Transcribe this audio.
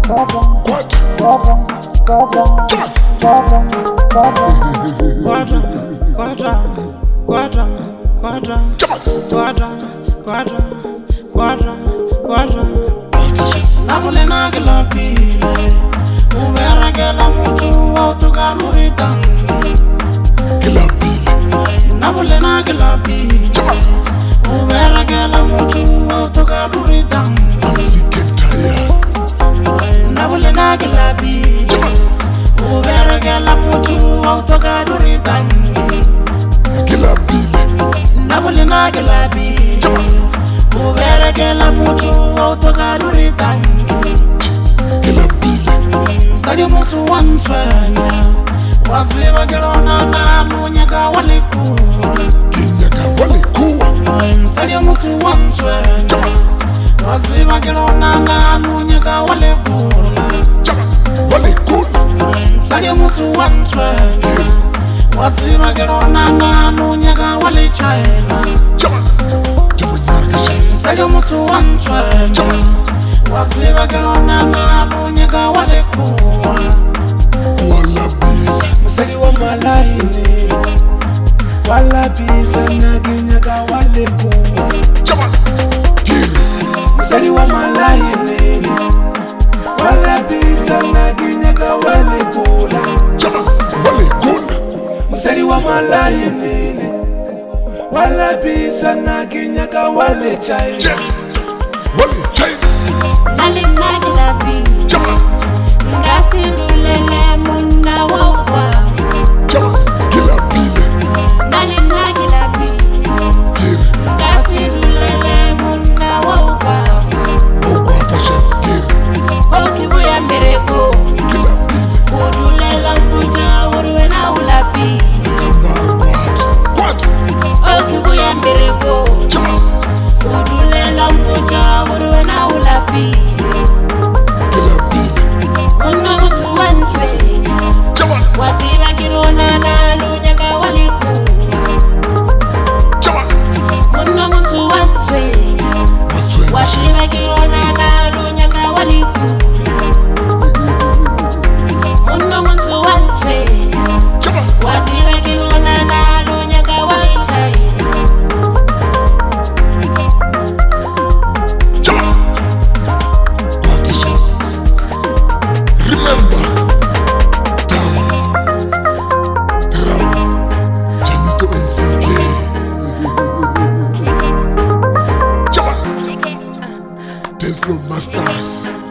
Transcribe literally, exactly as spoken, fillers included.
Quadra, quadra, quadra, quadra, quadra, quadra, quadra, quadra. Napoli na gelapi, uvera gela mutu autoganurita. Gelapi, Napoli na gelapi, uvera gela mutu autoganurita. I'm sick and tired. Napoli na gelapi, uvera gela mutu autoganurita. Gelapi, Napoli na gelapi, uvera gela mutu autoganurita. gelapi, Sadio mutu wantwenya, waziva gerona na lunyaka waliku. kinyaka wale kuwa. Sadio mutu wantwenya, waziva gerona na lunyaka waliku. Wale kuna, Sadio mutu wantwenya, waziva gerona na lunyaka walichaina. jamu nyaka sha. Sadio mutu wantwenya, waziva gerona na lunyaka waliku. Wala biza, Musali wa malaini, wala biza na ginyaka wale kuwa. jama, giri, Musali wa malaini, wala biza na ginyaka wale kula. jama, wale kuna, Musali wa malaini, wala biza na ginyaka wale chai. jem, wale chain, Nalina gilapi, jama, ngasi dulele muna wawa. jama, gelapi, Nalina gilapi, giri, ngasi dulele muna wawa. okwa fasha, giri, Okibu ya mereko, gelapi, udulela mbuja uruwe na ulapi. kamba quadra, quadra, Okibu ya mereko, jama, udulela mbuja uruwe na ulapi. gelapi, Una mutu wantwe, jama, watiba kirona na lunyaka waliku. jama, Una mutu wantwe, matwenga, washiba kirona na lunyaka waliku. Una mutu wantwe, jama, watiba kirona na lunyaka walichaina. jama, quadra. Remember, drama, drama, Janito and C K. Jama, Tesla Masters.